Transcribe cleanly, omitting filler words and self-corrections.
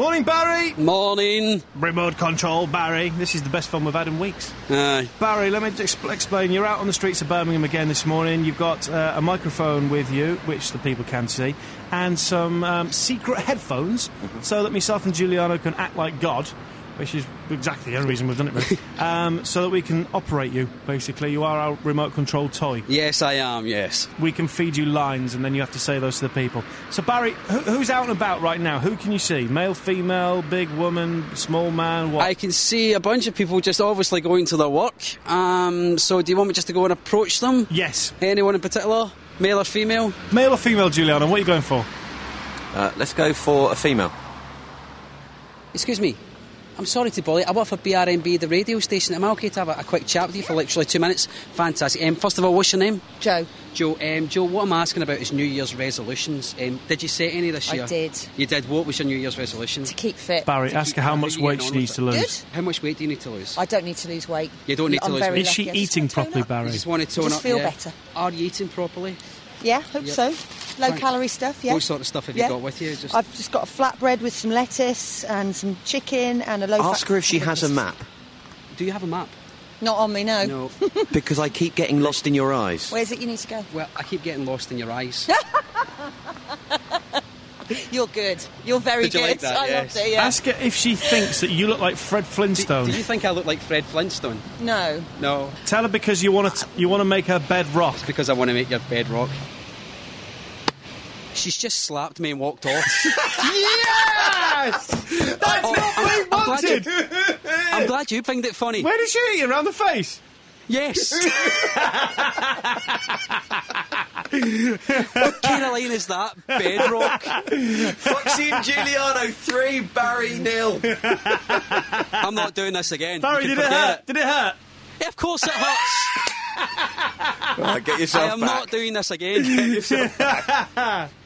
Morning, Barry. Morning. Remote control, Barry. This is the best fun we've had in weeks. Aye. Barry, let me explain. You're out on the streets of Birmingham again this morning. You've got a microphone with you, which the people can see, and some secret headphones, so that myself and Giuliano can act like God, which is exactly the only reason we've done it, really. So that we can operate you, basically. You are our remote control toy. Yes, I am, yes. We can feed you lines, and then you have to say those to the people. So, Barry, who's out and about right now? Who can you see? Male, female, big woman, small man, what? I can see a bunch of people just obviously going to their work. So do you want me just to go and approach them? Yes. Anyone in particular? Male or female? Male or female, Giuliano? What are you going for? Let's go for a female. Excuse me. I'm sorry to bother you. I work for BRMB, the radio station. Am I okay to have a quick chat with you for literally 2 minutes? Fantastic. First of all, what's your name? Joe. Joe, what I'm asking about is New Year's resolutions. Did you set any this year? I did. You did? What was your New Year's resolution? To keep fit. Barry, ask her how much weight she needs to lose. Good. How much weight do you need to lose? I don't need to lose weight. You don't need to lose weight? Is she eating properly, Barry? You just want to tone Just up, feel yeah. better. Are you eating properly? Yeah, hope so. Low calorie stuff, yeah. What sort of stuff have you got with you? I've just got a flatbread with some lettuce and some chicken and a low Ask her if she has a map. Do you have a map? Not on me, no. No. Because I keep getting lost in your eyes. Where's it you need to go? Well, I keep getting lost in your eyes. You're good. You're very Did you good. like that? I Yes. loved it, yeah. Ask her if she thinks that you look like Fred Flintstone. Do you think I look like Fred Flintstone? No. No. Tell her because you want to make her bed rock. It's because I want to make your bed rock. She's just slapped me and walked off. Yes! That's what we wanted! I'm glad you find it funny. Where did she hit you? Around the face? Yes. What kind of line is that? Bedrock. Foxy and Giuliano 3, Barry 0. I'm not doing this again. Barry, You did can it forget hurt? Did it hurt? Yeah, of course it hurts. Right, get I yourself am back. not doing this again. Get yourself back.